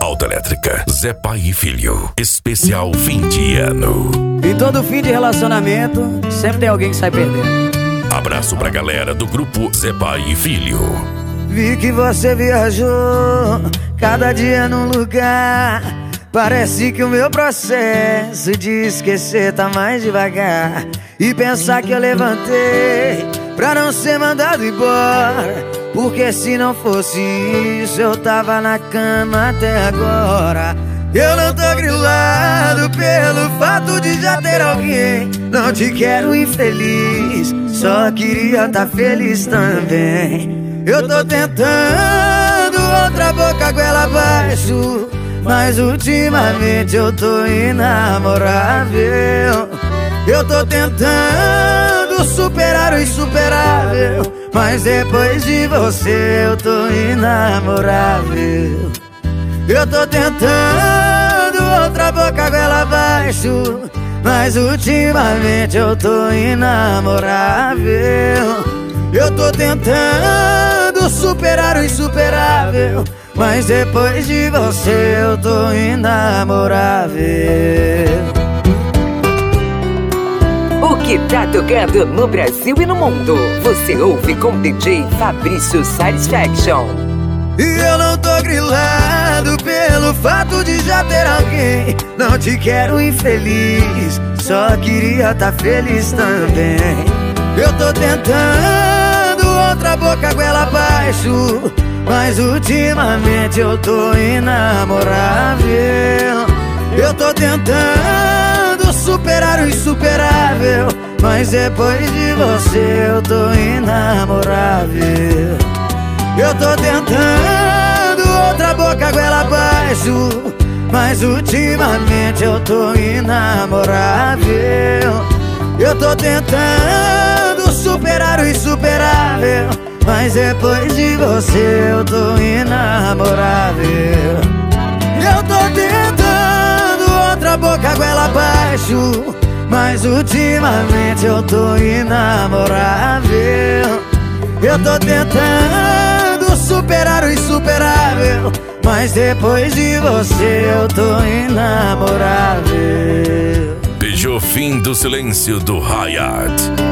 Autoelétrica, Zé Pai e Filho. Especial fim de ano. E todo fim de relacionamento sempre tem alguém que sai perdendo. Abraço pra galera do grupo Zé Pai e Filho. Vi que você viajou, cada dia num lugar. Parece que o meu processo de esquecer tá mais devagar. E pensar que eu levantei pra não ser mandado embora, porque se não fosse isso eu tava na cama até agora. Eu não tô grilado pelo fato de já ter alguém. Não te quero infeliz, só queria tá feliz também. Eu tô tentando outra boca goela abaixo, mas ultimamente eu tô inamorável. Eu tô tentando superar o insuperável, mas depois de você eu tô inamorável. Eu tô tentando outra boca goela abaixo, mas ultimamente eu tô inamorável. Eu tô tentando superar o insuperável, mas depois de você eu tô inamorável. O que tá tocando no Brasil e no mundo, você ouve com DJ Fabrício Satisfaction. E eu não tô grilado pelo fato de já ter alguém. Não te quero infeliz, só queria tá feliz também. Eu tô tentando outra boca goela abaixo, mas ultimamente eu tô inamorável. Eu tô tentando superar o insuperável, mas depois de você eu tô inamorável. Eu tô tentando outra boca goela abaixo, mas ultimamente eu tô inamorável. Eu tô tentando superar o insuperável, mas depois de você eu tô inamorável. Eu tô tentando outra boca goela abaixo, mas ultimamente eu tô inamorável. Eu tô tentando superar o insuperável, mas depois de você eu tô inamorável. Beijou fim do silêncio do Hayat.